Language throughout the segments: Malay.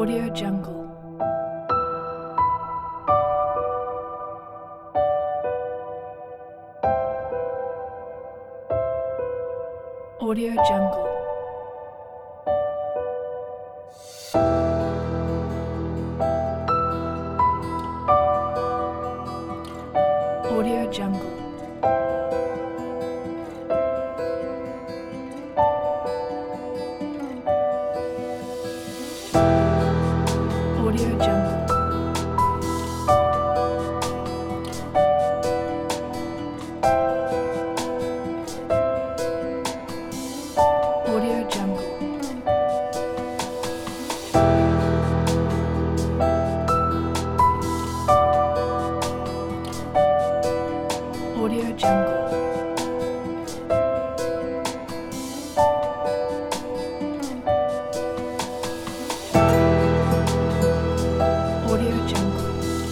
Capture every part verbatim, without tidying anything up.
Audio Jungle. Audio Jungle. Audio Jungle. Audio Jungle. Audio Jungle. Audio Jungle. Audio Jungle.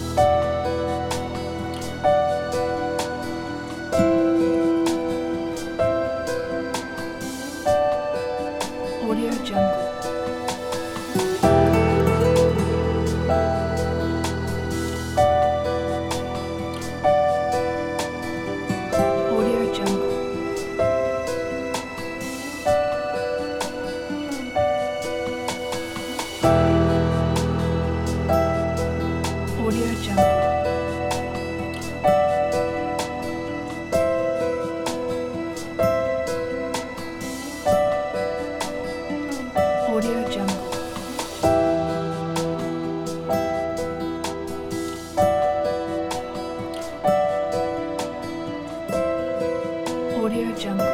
Audio Jungle. Audio Jungle. Audio Jungle. Audio Jungle. Audio Jungle.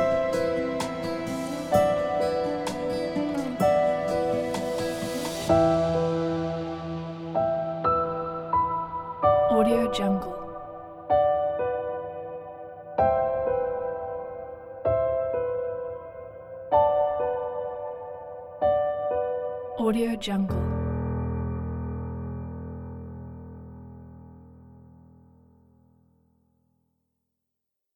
Audio Jungle. Audio Jungle.